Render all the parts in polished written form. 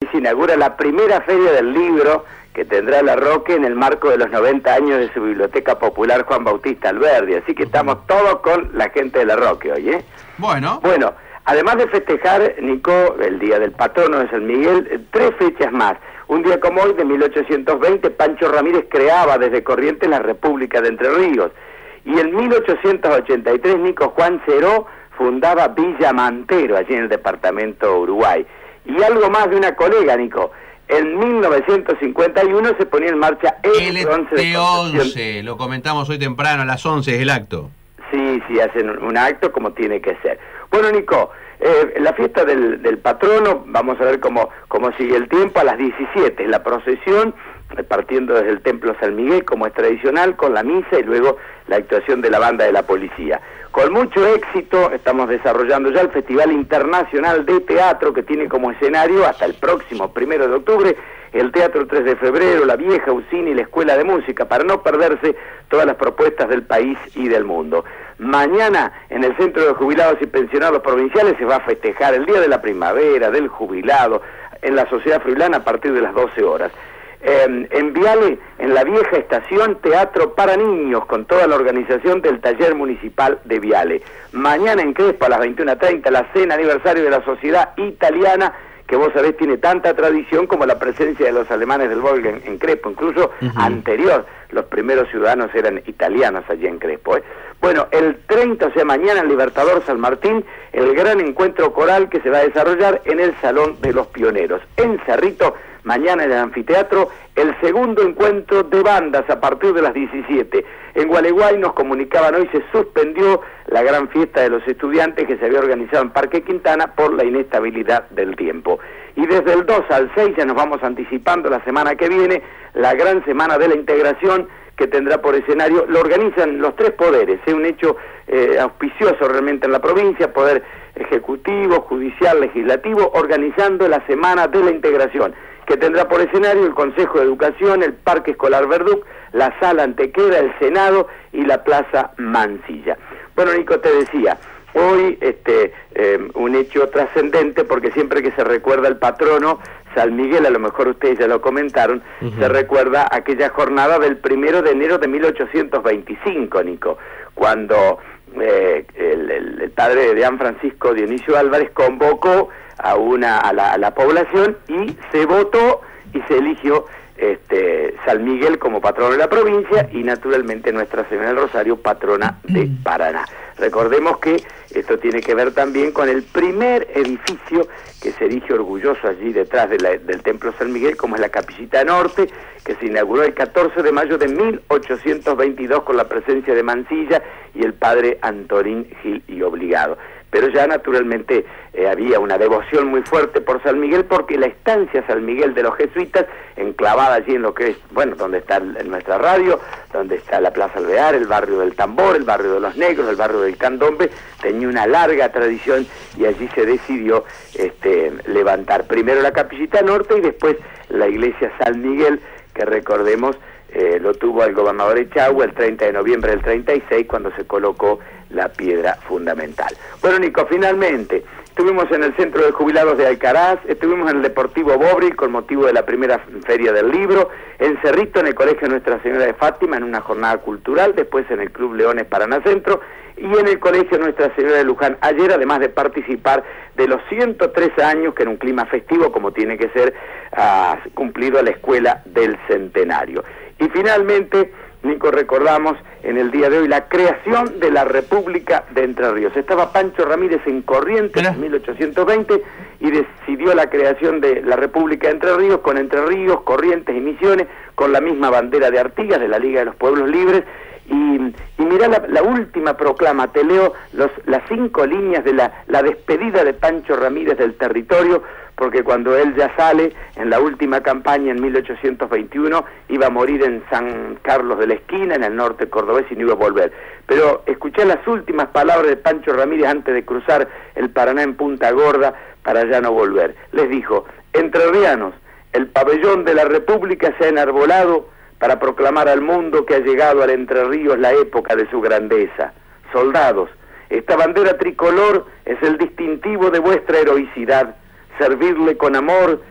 se inaugura la primera feria del libro que tendrá La Roque en el marco de los 90 años de su Biblioteca Popular Juan Bautista Alberdi. Así que estamos todos con la gente de La Roque hoy, ¿eh? Bueno, además de festejar, Nico, el Día del Patrono de San Miguel, 3 fechas más. Un día como hoy, de 1820, Pancho Ramírez creaba desde Corrientes la República de Entre Ríos. Y en 1883, Nico, Juan Ceró fundaba Villa Mantero, allí en el departamento Uruguay. Y algo más de una colega, Nico. En 1951 se ponía en marcha el LT11, lo comentamos hoy temprano, a las 11 es el acto. Sí, hacen un acto como tiene que ser. Bueno, Nico, la fiesta del patrono, vamos a ver cómo sigue el tiempo. A las 17, la procesión, partiendo desde el Templo San Miguel, como es tradicional, con la misa y luego la actuación de la banda de la policía. Con mucho éxito estamos desarrollando ya el Festival Internacional de Teatro, que tiene como escenario hasta el próximo 1 de octubre el Teatro 3 de Febrero, la Vieja Usina y la Escuela de Música, para no perderse todas las propuestas del país y del mundo. Mañana, en el Centro de Jubilados y Pensionados Provinciales, se va a festejar el Día de la Primavera, del Jubilado, en la Sociedad Friulana a partir de las 12 horas. En Viale, en la vieja estación, teatro para niños, con toda la organización del Taller Municipal de Viale. Mañana en Crespo, a las 21:30, la cena aniversario de la Sociedad Italiana, que vos sabés tiene tanta tradición como la presencia de los alemanes del Volga en Crespo, incluso anterior, los primeros ciudadanos eran italianos allí en Crespo, ¿eh? Bueno, el 30, o sea, mañana en Libertador San Martín, el gran encuentro coral que se va a desarrollar en el Salón de los Pioneros. En Cerrito, mañana en el anfiteatro, el segundo encuentro de bandas a partir de las 17. En Gualeguay nos comunicaban hoy, se suspendió la gran fiesta de los estudiantes que se había organizado en Parque Quintana por la inestabilidad del tiempo. Y desde el 2 al 6 ya nos vamos anticipando la semana que viene, la gran semana de la integración, que tendrá por escenario, lo organizan los 3 poderes, es un hecho auspicioso realmente en la provincia, poder ejecutivo, judicial, legislativo, organizando la semana de la integración, que tendrá por escenario el Consejo de Educación, el Parque Escolar Verduc, la Sala Antequera, el Senado y la Plaza Mansilla. Bueno, Nico, te decía, hoy un hecho trascendente, porque siempre que se recuerda el patrono San Miguel, a lo mejor ustedes ya lo comentaron, se recuerda aquella jornada del 1 de enero de 1825, Nico, cuando el padre de Deán Francisco Dionisio Álvarez convocó a la población y se votó y se eligió San Miguel como patrono de la provincia y naturalmente Nuestra Señora del Rosario, patrona de Paraná. Recordemos que esto tiene que ver también con el primer edificio que se erige orgulloso allí detrás del Templo San Miguel, como es la Capillita Norte, que se inauguró el 14 de mayo de 1822 con la presencia de Mansilla y el padre Antonín Gil y Obligado. Pero ya naturalmente había una devoción muy fuerte por San Miguel, porque la estancia San Miguel de los jesuitas, enclavada allí en lo que es, bueno, donde está nuestra radio, donde está la Plaza Alvear, el barrio del Tambor, el barrio de los Negros, el barrio del Candombe, tenía una larga tradición y allí se decidió levantar primero la Capillita Norte y después la iglesia San Miguel, que recordemos lo tuvo el gobernador Echagüe el 30 de noviembre del 36, cuando se colocó la piedra fundamental. Bueno, Nico, finalmente estuvimos en el Centro de Jubilados de Alcaraz, estuvimos en el Deportivo Bobril con motivo de la primera Feria del Libro, en Cerrito, en el Colegio Nuestra Señora de Fátima, en una jornada cultural, después en el Club Leones Paraná Centro, y en el Colegio Nuestra Señora de Luján ayer, además de participar de los 103 años, que en un clima festivo, como tiene que ser, ha cumplido la Escuela del Centenario. Y finalmente, Nico, recordamos en el día de hoy la creación de la República de Entre Ríos. Estaba Pancho Ramírez en Corrientes en 1820 y decidió la creación de la República de Entre Ríos, con Entre Ríos, Corrientes y Misiones, con la misma bandera de Artigas, de la Liga de los Pueblos Libres. Y mirá la última proclama, te leo las 5 líneas de la despedida de Pancho Ramírez del territorio, porque cuando él ya sale en la última campaña en 1821 iba a morir en San Carlos de la Esquina, en el norte cordobés, y no iba a volver. Pero escuché las últimas palabras de Pancho Ramírez antes de cruzar el Paraná en Punta Gorda para ya no volver. Les dijo: entrerrianos, el pabellón de la República se ha enarbolado para proclamar al mundo que ha llegado al Entre Ríos la época de su grandeza. Soldados, esta bandera tricolor es el distintivo de vuestra heroicidad. Servirle con amor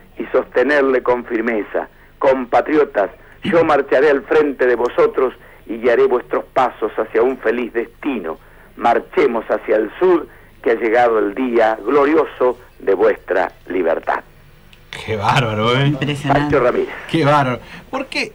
y sostenerle con firmeza. Compatriotas, yo marcharé al frente de vosotros y guiaré vuestros pasos hacia un feliz destino. Marchemos hacia el sur, que ha llegado el día glorioso de vuestra libertad. Qué bárbaro, ¿eh? Impresionante. Pancho Ramírez. Qué bárbaro. ¿Por qué?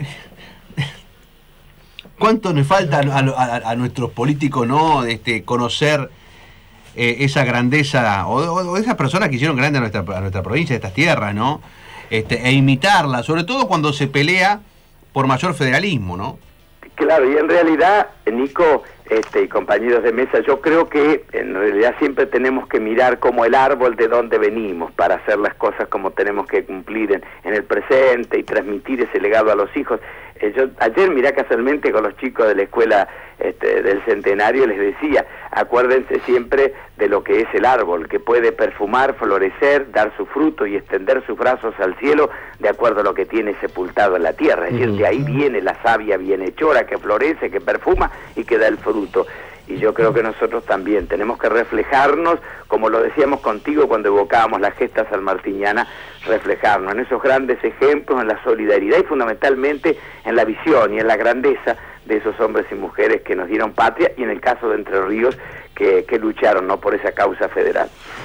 ¿Cuánto nos falta a nuestros políticos, no, conocer esa grandeza o esas personas que hicieron grande a nuestra provincia, a estas tierras, ¿no? E imitarla, sobre todo cuando se pelea por mayor federalismo, ¿no? Claro, y en realidad, Nico, y compañeros de mesa, yo creo que en realidad siempre tenemos que mirar como el árbol de donde venimos para hacer las cosas como tenemos que cumplir en el presente y transmitir ese legado a los hijos. Yo ayer mirá casualmente con los chicos de la escuela del Centenario les decía, acuérdense siempre de lo que es el árbol, que puede perfumar, florecer, dar su fruto y extender sus brazos al cielo de acuerdo a lo que tiene sepultado en la tierra. Es decir, de ahí viene la savia bienhechora que florece, que perfuma y que da el fruto. Y yo creo que nosotros también tenemos que reflejarnos, como lo decíamos contigo cuando evocábamos la gesta sanmartiniana, reflejarnos en esos grandes ejemplos, en la solidaridad y fundamentalmente en la visión y en la grandeza de esos hombres y mujeres que nos dieron patria y en el caso de Entre Ríos que lucharon, ¿no?, por esa causa federal.